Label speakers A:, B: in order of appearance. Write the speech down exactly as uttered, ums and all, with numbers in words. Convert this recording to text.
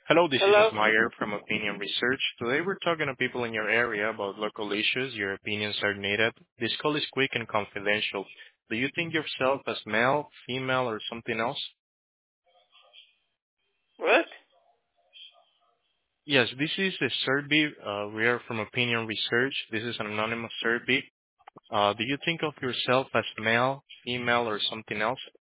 A: Hello, this is
B: Hello?
A: Meyer from Opinion Research. Today we're talking to people in your area about local issues. Your opinions are needed. This call is quick and confidential. Do you think yourself as male, female, or something else?
B: What?
A: Yes, this is a survey. Uh, we are from Opinion Research. This is an anonymous survey. Uh, do you think of yourself as male, female, or something else?